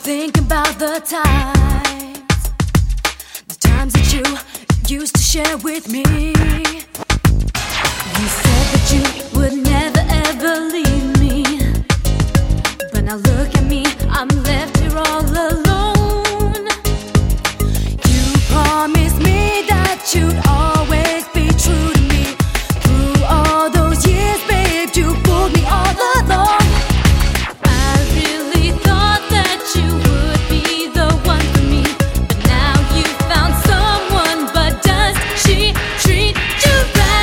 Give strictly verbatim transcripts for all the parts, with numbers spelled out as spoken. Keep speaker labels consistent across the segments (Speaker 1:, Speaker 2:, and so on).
Speaker 1: Think about the times, the times that you used to share with me. You said that you would never ever leave me, but now look at me, I'm left here all alone. You promised me that you'd always be true to me. Through all those years, babe, you pulled me all along. I really thought that you would be the one for me, but now you found someone. But does she treat you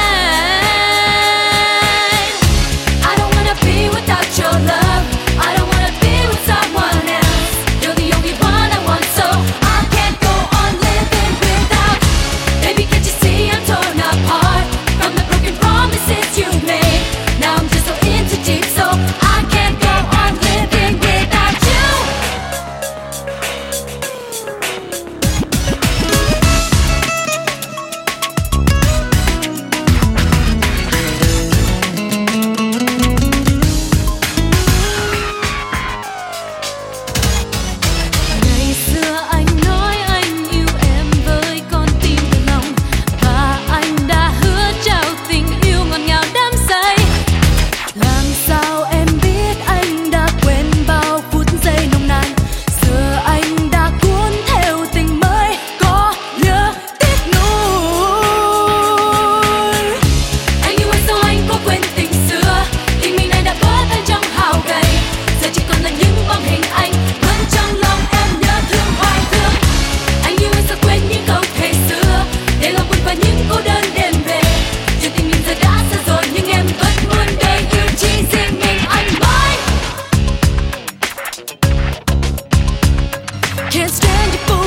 Speaker 1: right? I don't wanna be without your love. I don't wanna be with someone else. You're the only one I want, so I can't go on living without. Baby, can't you see I'm torn apart from the broken promises you made? Now I'm just so in too deep, so I can't go on living without you. Ngày xưa anh nói anh yêu em với con tim thật lòng, và anh đã hứa trao tình yêu ngọt ngào đắm say. Làm sao em biết anh đã quên bao phút giây nồng nàn? Giờ anh đã cuốn theo tình mới có nhớ tiếc nuối. Anh yêu anh sao anh có quên tình xưa? Tình mình này đã vỡ tan trong hao gầy, giờ chỉ còn là những bóng hình anh vẫn trong lòng em nhớ thương hoài thương. Anh yêu anh sao quên những câu thề xưa, để lòng buồn và những cô đơn đêm về. Dù tình mình giờ đã xa rồi nhưng em vẫn muốn đời yêu chỉ riêng mình anh mãi. Can't stand your